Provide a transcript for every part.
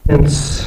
Since,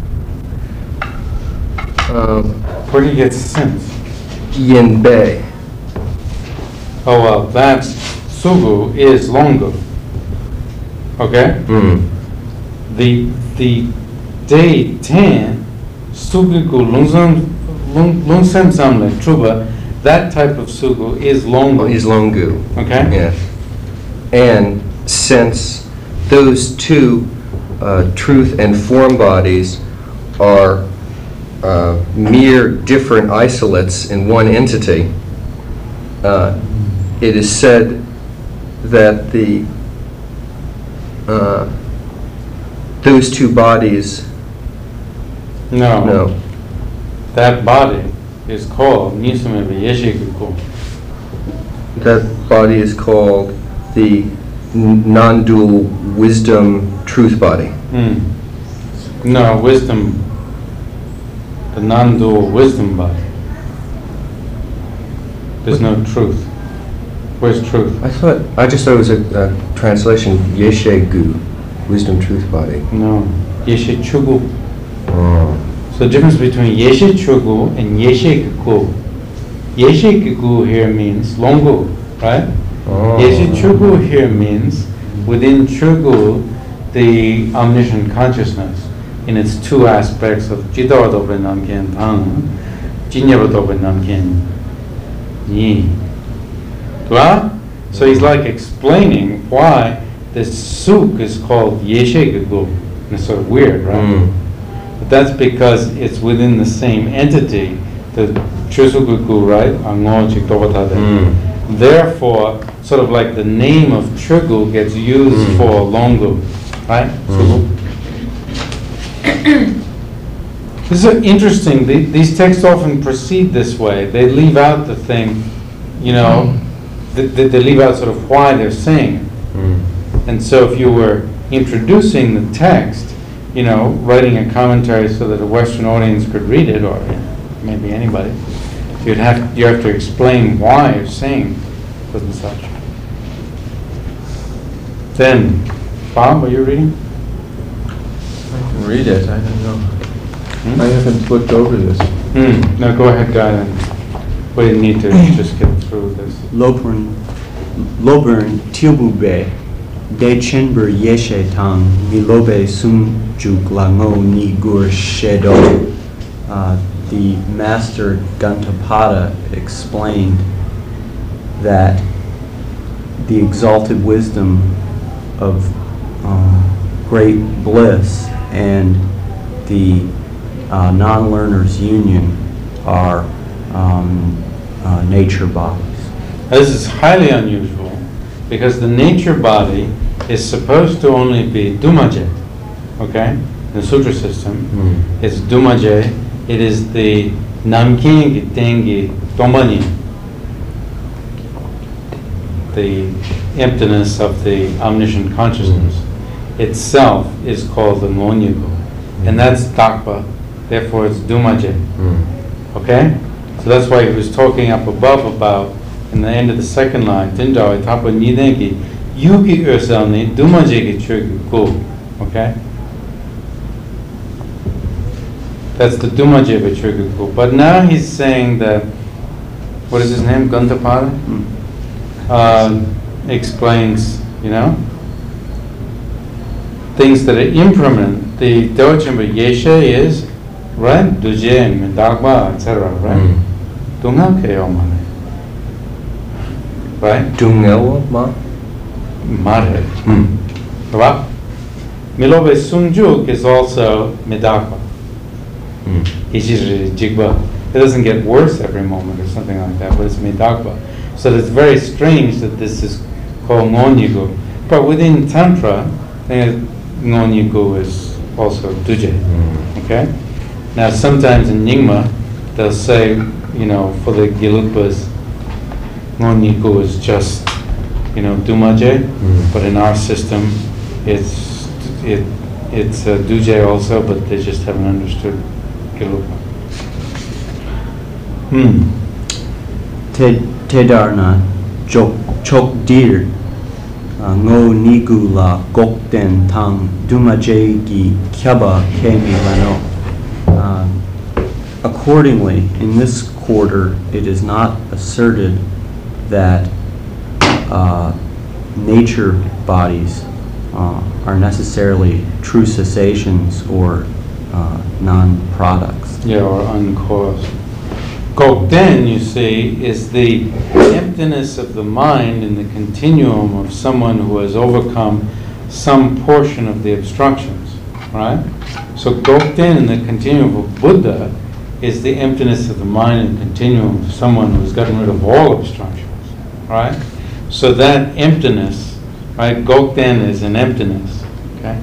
Where do you get since? yin bei. Oh, well, that sugu is longu. Okay? The day 10, sugu lungsem samle truba, that type of sugu is longu. Is longu. Okay? Yeah. And since those two truth and form bodies are mere different isolates in one entity, it is said that those two bodies. No. That body is called Nisumebe Yeshikuku. That body is called the non-dual wisdom truth body. No, wisdom, the non-dual wisdom body. There's no truth. Where's truth? I just thought it was a translation, Yeshegu, wisdom truth body. No, Yeshichugu. Oh. So the difference between Yeshichugu and Yeshikuku. Yeshikuku here means longu, right? Oh. Yeshichugu here means within Chugu, the omniscient consciousness in its two aspects of Jidawadobe Namkien Tang, Jinyabadobe Namkien Yi. So he's like explaining why this suk is called Yeshekugu. It's sort of weird, right? But that's because it's within the same entity, the Chusugugu, right? Therefore, sort of like the name of Chugu gets used for Longu, right? This is interesting. These texts often proceed this way. They leave out the thing, they leave out sort of why they're saying it. And so if you were introducing the text, writing a commentary so that a Western audience could read it, or maybe anybody, you have to explain why you're saying such and such. Then, Bob, are you reading? I can read it, I don't know. I haven't looked over this. No, go ahead, Guy, then. We need to just get through this. Lobern Tilbube, De Chenber Yeshe Tang, Milobe Sum Juglango Ni Gur Shedo. The master Gantapada explained that the exalted wisdom of great bliss and the non-learner's union are nature bodies. This is highly unusual because the nature body is supposed to only be Dumaje, okay? The sutra system is Dumaje. It is the Namkingi Tengi Tombani, the emptiness of the omniscient consciousness itself is called the Ngonyigo. And that's Dakpa, therefore it's Dumaje. Okay? So that's why he was talking up above about, in the end of the second line, Tinjawa Tapa Nidengi, Yuki Urselni, Dumaje Chugu Ku. Okay? That's the Dumaje Chugu Ku. But now he's saying that, what is his name? Gantapada? Explains, things that are impermanent. The Dochimba Yeshe is, right? Dujem, Dagba, etc., right? Dunga Keyomane. Right? Dungewa ma? Mare. Right? Milobe Sunjuk is also Medakba. Hijiri Jigba. It doesn't get worse every moment or something like that, but it's Medakba. So it's very strange that this is called Ngonyigu. But within Tantra, Ngonyigu is also Duje. Okay? Now sometimes in Nyingma, they'll say, for the Gelugpas, Ngonyigu is just, Dumaje, but in our system, it's Duje also, but they just haven't understood Gelugpa. Tedarna Chokdir ngo nigu la gokden tang dumaje gi kyaba ke milano. Accordingly, in this quarter, it is not asserted that nature bodies are necessarily true cessations or non-products. Yeah, or uncaused. Gokden, you see, is the emptiness of the mind in the continuum of someone who has overcome some portion of the obstructions, right? So Gokden in the continuum of Buddha is the emptiness of the mind in the continuum of someone who has gotten rid of all obstructions, right? So that emptiness, right, Gokden is an emptiness, okay?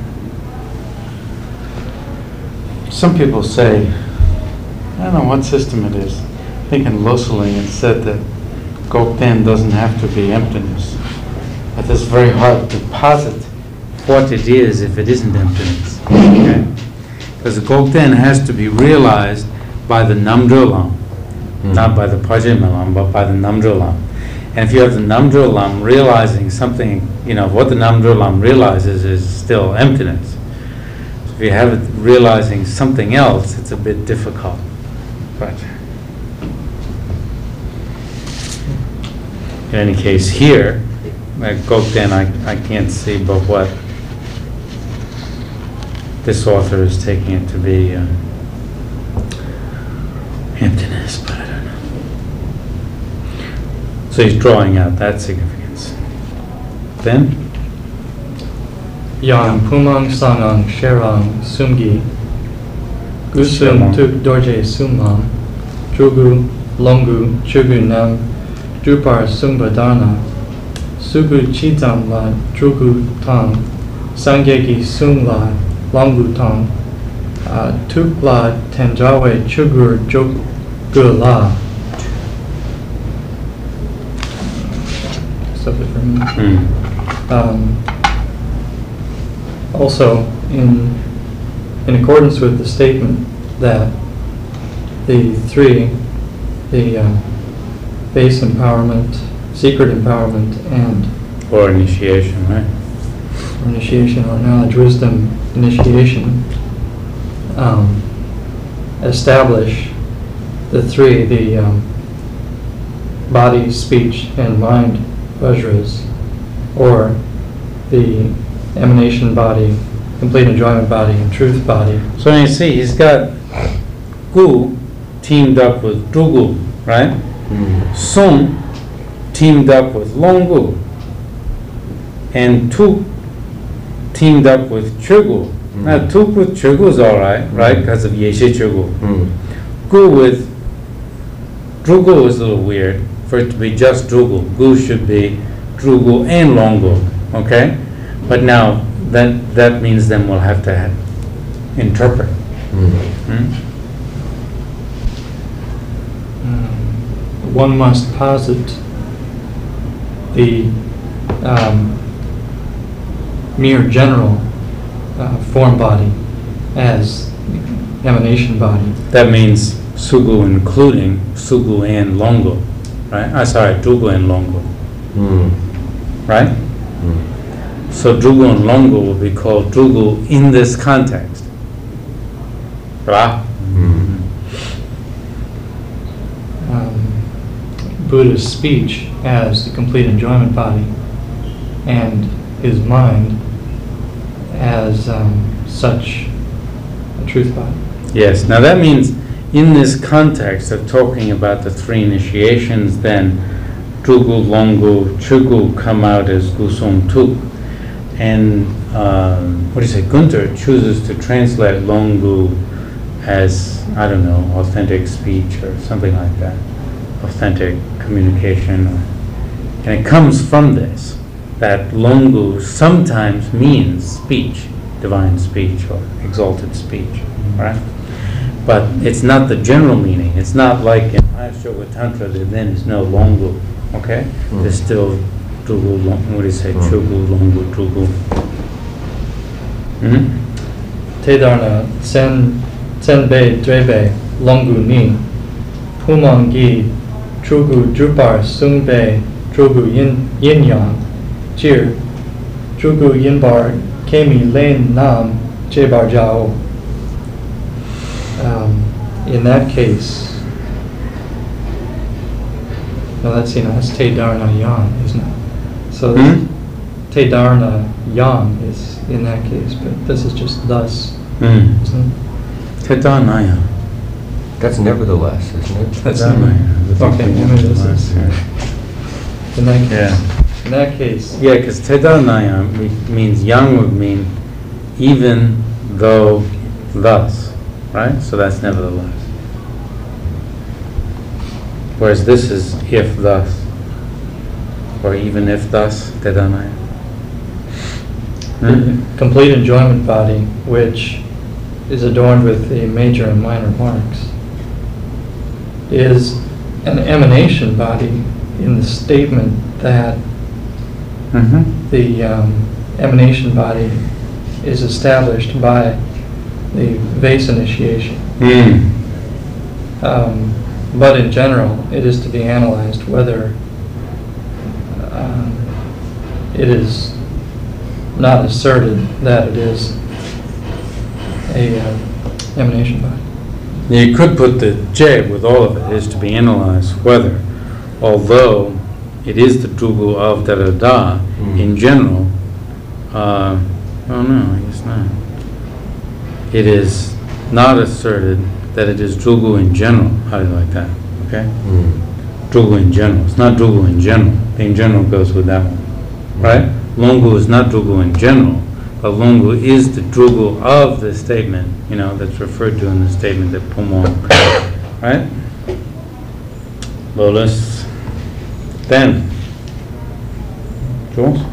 Some people say, I don't know what system it is. I think in Loseling it said that Gokden doesn't have to be emptiness. But it's very hard to posit what it is if it isn't emptiness. Okay? Because the Gokden has to be realized by the Namdrölam, not by the Pajamelam, but by the Namdrölam. And if you have the Namdrölam realizing something, what the Namdrölam realizes is still emptiness. So if you have it realizing something else, it's a bit difficult. But in any case, here, at Gokden, I can't see but what this author is taking it to be emptiness, but I don't know. So he's drawing out that significance. Then? Yang pumang sangang sherang sumgi gusum tuk dorje sumam drugu longu chugu nam drupar sumbadarna sugu chidam la drugu tang sangyegi sum la longu tang tuk la tenjawe chugur jogu la. Subject for me. Also, in accordance with the statement that the three, the base empowerment, secret empowerment, and Or initiation, right? initiation or knowledge, wisdom, initiation, establish the three, the body, speech, and mind vajras, or the emanation body, complete enjoyment body, and truth body. So you see, he's got Gu teamed up with Drugu, right? Sum teamed up with Longu, and Tuk teamed up with Chugu. Now Tuk with Chugu is all right, right? Because of Yeshe Chugu. Gu with Drugu is a little weird. For it to be just Drugu, Gu should be Drugu and Longu, okay? But now that means then we'll have to interpret. One must posit the mere general form body as emanation body. That means Sugu including Sugu and Longu, right? Sorry, Drugu and Longu, right? So Drugu and Longu will be called Drugu in this context, right? Buddha's speech as the complete enjoyment body, and his mind as such a truth body. Yes, now that means in this context of talking about the three initiations, then Drugu, Longu, Chugu come out as Gusong Tuk. And Gunther chooses to translate Longu as, I don't know, authentic speech or something like that, authentic communication. And it comes from this, that Longu sometimes means speech, divine speech or exalted speech, right? But it's not the general meaning. It's not like in Ashoka Tantra there then is no Longu, okay? There's still Drugu, Chugu, Longu, Drugu. Tedarna Senbei Drebe Longu Ni Pumangi Trugu Drupar Sungbei Drugu Yin Yang Jir Drugu Yinbar Kemi Lane Nam Jebar Jao. In that case, no, that's Te Dharna Yang, isn't it? So Te Dharna Yang is in that case, but this is just thus, isn't it? Tedanaya. That's nevertheless, isn't it? That's Tedanaya. okay, maybe this is in that case. Yeah. In that case, Yeah, because Tedanaya means yang would mean even though thus, right? So that's nevertheless. Whereas this is if thus, or even if thus, Tedanaya. complete enjoyment body, which is adorned with the major and minor marks, is an emanation body in the statement that the emanation body is established by the vase initiation. But in general, it is to be analyzed whether it is not asserted that it is a emanation body. You could put the J with all of it, is to be analyzed whether, although it is the Drugu of da-da-da, in general, oh no, I guess not. It is not asserted that it is Drugu in general. How do you like that? Okay? Drugu in general. It's not Drugu in general. The in general goes with that one. Right? Longu is not Drugu in general, but Longu is the Drugu of the statement, that's referred to in the statement that Pumon. Right? Lotus. Then, Jules?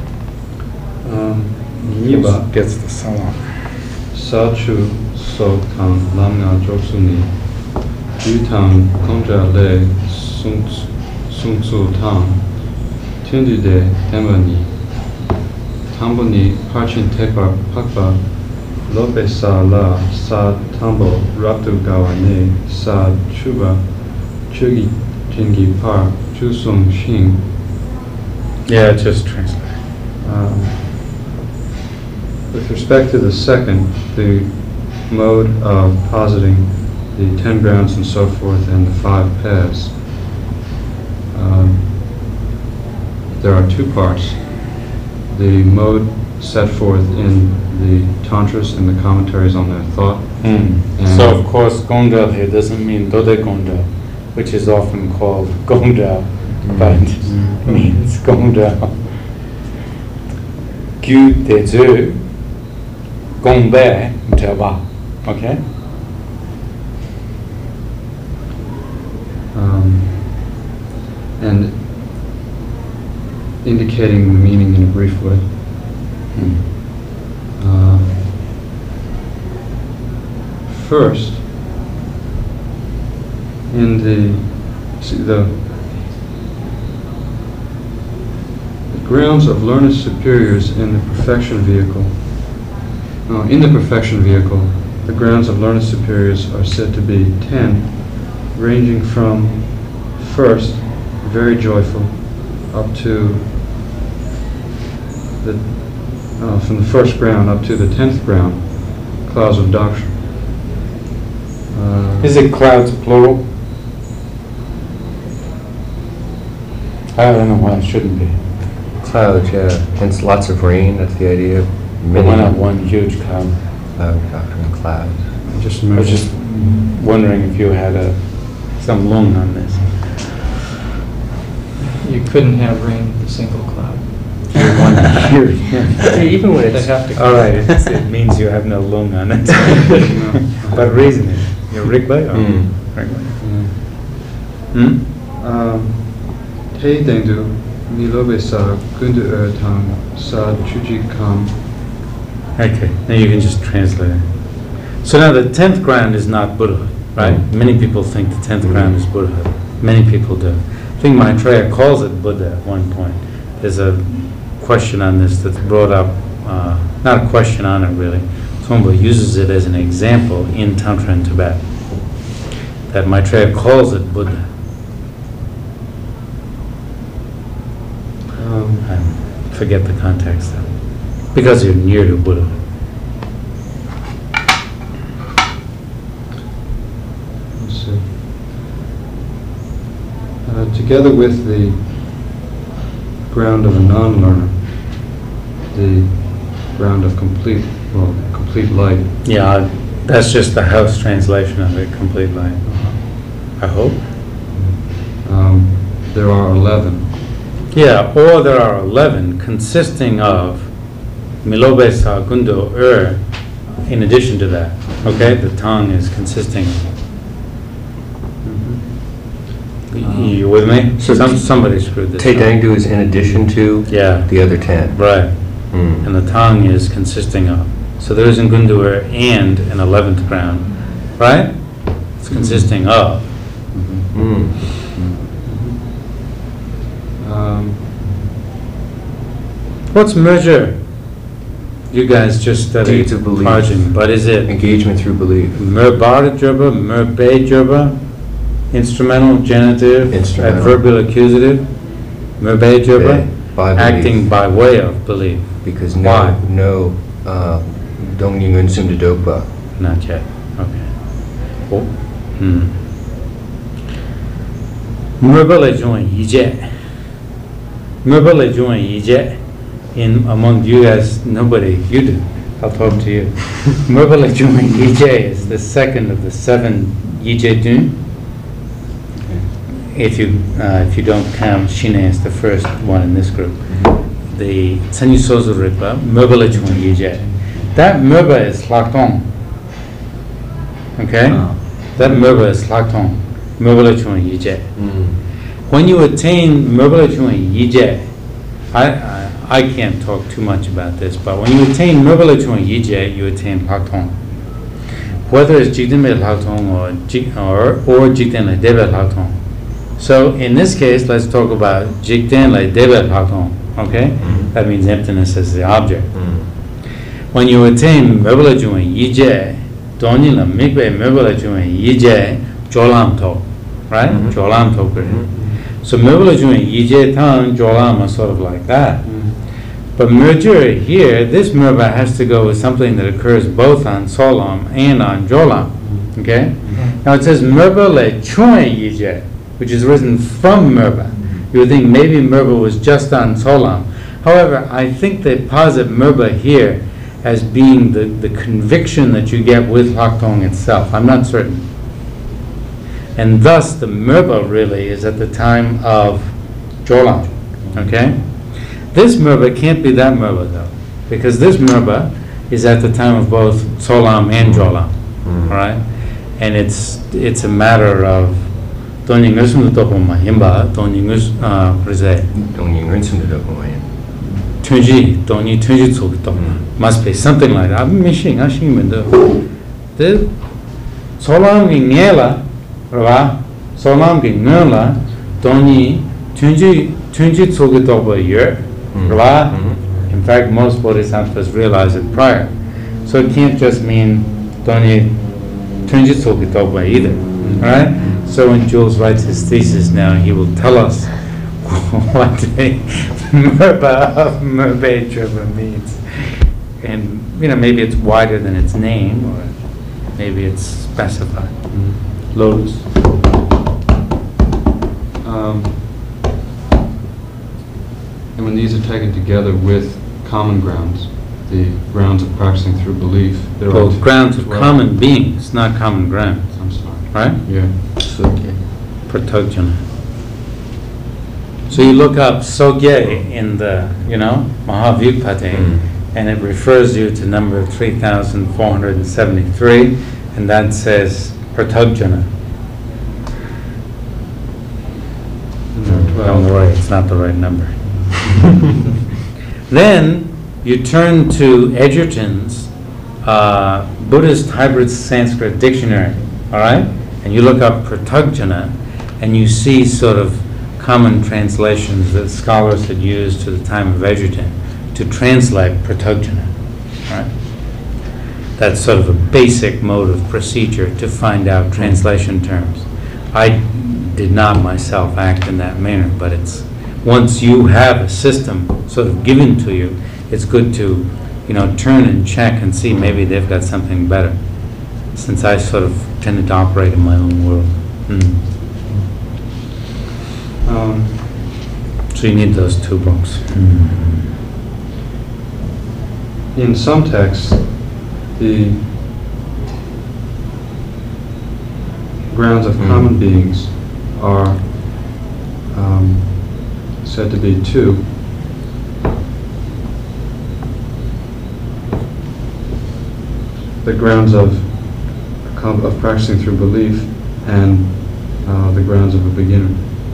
Niba Gets the salam. Sachu So Tang Lamna Joksuni Du Tang Konja Le Sung Su Tang Tundu De Temani Tamboni Parchin Tepa Pakpa Lope Sa La Sa Tambo Ratu Gawane Sa Chuba Chugi Jingi Par Chusung Shing. Yeah, just translate. With respect to the second, the mode of positing the 10 grounds and so forth and the 5 paths, there are 2 parts. The mode set forth in the Tantras and the commentaries on their thought. So, of course, Gondal here doesn't mean Dode Gondal, which is often called Gondal, but means Gondal. Gyu Dezu Gongbe Mteba. Okay? And indicating the meaning in a brief way. First, in the grounds of learned superiors in the perfection vehicle. In the perfection vehicle, the grounds of learned superiors are said to be 10, ranging from first, very joyful, up to from the first ground up to the 10th ground, clouds of doctrine. Is it clouds plural? I don't know why it shouldn't be. Clouds, yeah. Hence lots of rain, that's the idea. But why not one huge cloud? Doctrine, clouds. I was just wondering if you had some lung on this. You couldn't have rain with a single cloud. Even when They it's have to. All right, it means you have no lung on it. But reason it. You're Rigby or Rigby? Te Dengdu Nilobe Sa Gundu Tang Sa Chuji Kam. Okay, now you can just translate it. So now the 10th ground is not Buddhahood, right? Many people think the 10th ground is Buddhahood. Many people do. I think Maitreya calls it Buddha at one point. There's a question on this that's brought up, not a question on it really. Tongpa uses it as an example in Tantra in Tibet, that Maitreya calls it Buddha. I forget the context though. because you're near to Buddha. Let's see. Together with the ground of a non-learner, the ground of complete light. Yeah, that's just the house translation of it, complete light. I hope. There are 11. Yeah, or there are 11 consisting of Milobe Sagundo in addition to that. Okay, the tongue is consisting of. You with me? So somebody screwed this up. Taidangdu is in addition to Yeah, the other 10. right. Mm. And the tongue is consisting of. So there is in Gundur and an 11th ground, right? It's consisting of. Mm. What's merger? You guys just studied Deeds of belief. Parjin, but is it Engagement through belief. Merbar Jurba, Merbe Jurba, instrumental, genitive, Instrumental. adverbial, accusative, Merbe Jurba, By belief. acting by way of belief. Because Why? Dong Yingun Sum de Dokpa. Not yet. Okay. Oh. Merba le join yije. Merba le join yije. In among you guys, nobody, you do. I'll talk to you. Merba le join yije is the second of the 7 yije dun. If you don't count Shine as the first one in this group. The Tsanyu Sozo Ripa, Merba le join yije. That Merba is Laktong. Okay? That Merba is Laktong. Merba le join yije. When you attain Merba le join yije, I can't talk too much about this, but when you attain Merba le join yije, you attain Laktong. Whether it's Jikten le Laktong or Jikten le Debe Laktong. So in this case, let's talk about Jikten le Debe Laktong. Okay? That means emptiness as the object. When you attain Merba le join yije, Donyi la Mikbe Merba le join yije, Jolam to. Right? Jolam to. So Merba le join yije tan Jolam are sort of like that. But merger here, this merba has to go with something that occurs both on Solam and on Jolam. Okay? Now it says merba le choi yije, which is written from merba. You would think maybe merba was just on Solam. However, I think they posit merba here as being the conviction that you get with Laktong itself. I'm not certain. And thus the merba really is at the time of Jolam. Okay? This merba can't be that merba though, because this merba is at the time of both Solam and Jolam, right? And it's a matter of Dong Yingun Sum de Dokpa Mahimba, Dong Yingun Dong Yingun Sum de Dokpa Mahimba. Tunji, Dong Yi Tunji Tsuk Dokpa. Must be something like that. I'm missing, I see the Solam Gi Ngela, Rava, Solam Gi Ngela, Dong Yi Tunji Tsuk Dokpa Yer. In fact, most bodhisattvas realize it prior. So it can't just mean Donyi Tunjitsu Kitokwa either. Alright? So when Jules writes his thesis now, he will tell us what the Merba of Merbe Tribha means. And maybe it's wider than its name, or maybe it's specified. Lotus. And when these are taken together with common grounds, the grounds of practicing through belief, there Well, are grounds of 12. common beings, not common grounds. I'm sorry. Right? Yeah. Pratojana. So you look up Sogye in the, Mahavyutpate, and it refers you to number 3,473, and that says Pratojana. Don't worry, it's not the right number. Then you turn to Edgerton's Buddhist Hybrid Sanskrit Dictionary, all right? And you look up Pratojana, and you see sort of common translations that scholars had used to the time of Edgerton to translate Pratojana, right? That's sort of a basic mode of procedure to find out translation terms. I did not myself act in that manner, but it's once you have a system sort of given to you, it's good to turn and check and see maybe they've got something better, since I sort of tended to operate in my own world. So you need those two books. In some texts, the grounds of common beings are said to be two. The grounds of practicing through belief and the grounds of a beginner.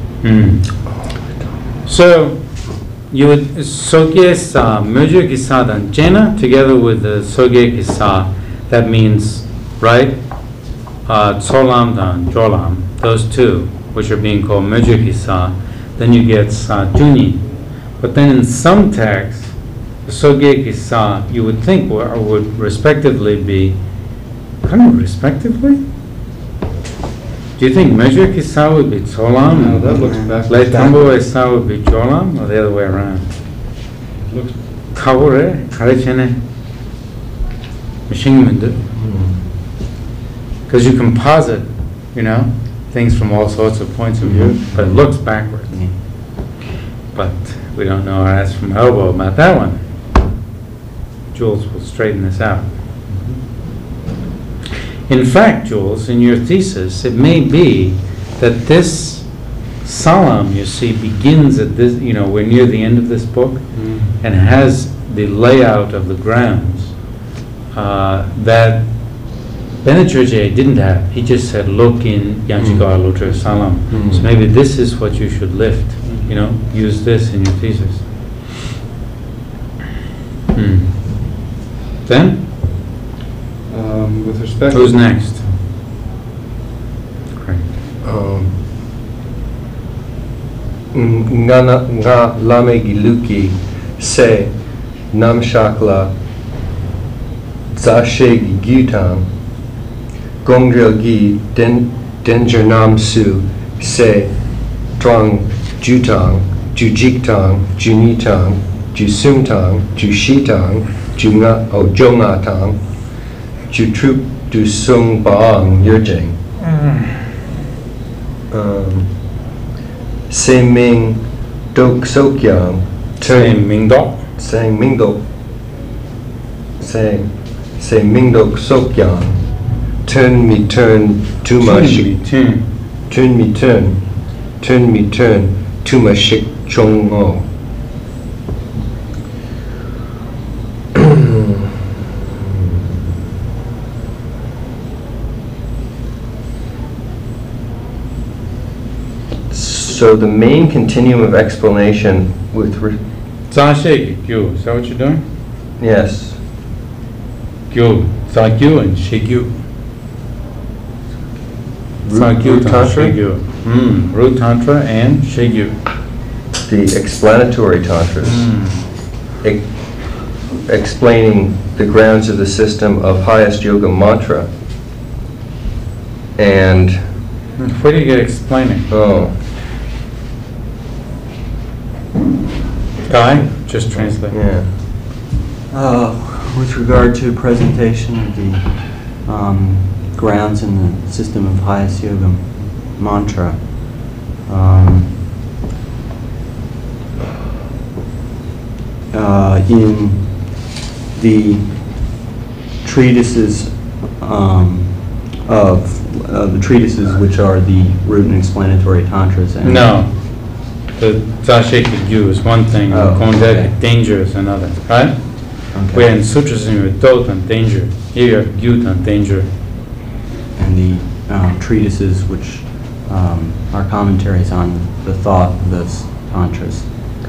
So you would Sogye Sa, Möje Kisa dan Jena, together with the Sogye Kisa, that means, right? Tsolam dan Jolam, those two, which are being called Möje Kisa, then you get Sa Juni. But then in some texts, the Sogye Kisa, you would think would respectively be, respectively? Do you think Möje Kisa would be Tsolam? No, that looks backwards. Le Tambo Esa would be Jolam, or the other way around? Looks Kawure, Karechene, Mishingmundu. Because you composite, things from all sorts of points of view, but it looks backwards. But we don't know our ass from elbow about that one. Jules will straighten this out. In fact, Jules, in your thesis, it may be that this Salam, you see, begins at this, we're near the end of this book, and has the layout of the grounds that Benedjerje didn't have. He just said, look in Yanchigar Lotre Salam. So maybe this is what you should lift, use this in your thesis. Then? with respect. Who's next? Great. Nga lame giluki se nam shakla zashe gyutam gongdril gi danger nam su se drang jutang jujiktang junitang jusumtang jushitang junga o jongatang jutrup du sung baang yurjing. Se Ming Dok Sokyang Same Mingdok. Sang Mingdok Se Mingdok Sokyang Turn me turn to my shik Turn me turn to my shik chong o. So the main continuum of explanation with Zashegi, Gyu. Is that what you're doing? yes, Gyu. Zagyu and Shigyu. Root Tantra? Shigyu. Root Tantra and Shigyu. the explanatory tantras, explaining the grounds of the system of highest yoga mantra, and Where do you get explaining? Guy? Just translate. Yeah. With regard to presentation of the grounds in the system of highest yoga mantra, in the treatises the treatises which are the root and explanatory tantras. And No. The Zasheki Gyu is one thing, Oh, Kondek okay. danger is another, right? Okay. Where in sutras in your dot and danger, here you have gyut and danger. And the treatises which are commentaries on the thought of those tantras.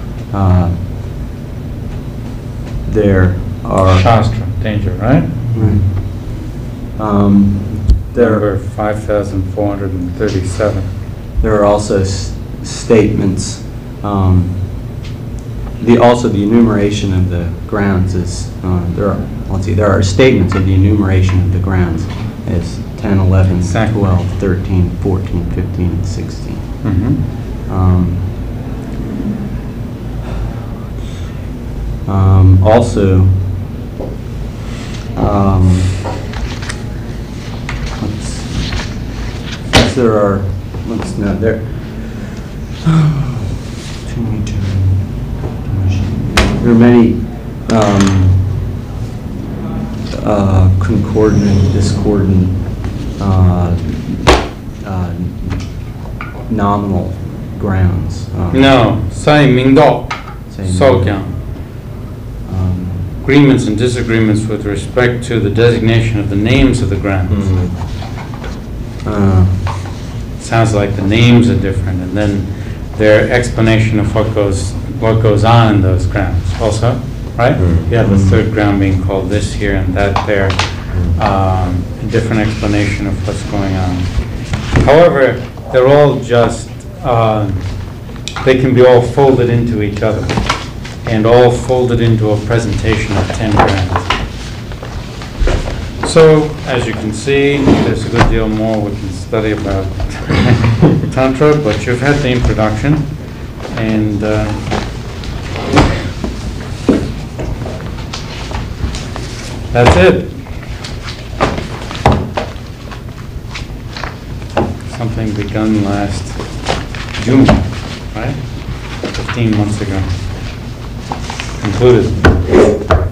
There are Shastra, danger, right? Number 5,437. There are also statements. The enumeration of the grounds is there are statements of the enumeration of the grounds as 10, 11, Exactly. 12, 13, 14, 15, and 16. Also, There are, let's note there. There are many concordant and discordant nominal grounds. No, Sai Mingdo, Say Sokyang. Agreements and disagreements with respect to the designation of the names of the grounds. Sounds like the names are different, and then their explanation of what goes on in those grounds also, right? Yeah, the third ground being called this here and that there, a different explanation of what's going on. However, they're all just, they can be all folded into each other, and all folded into a presentation of 10 grounds. So, as you can see, there's a good deal more we can study about Tantra, but you've had the introduction, and that's it. Something begun last June, right? 15 months ago. Concluded.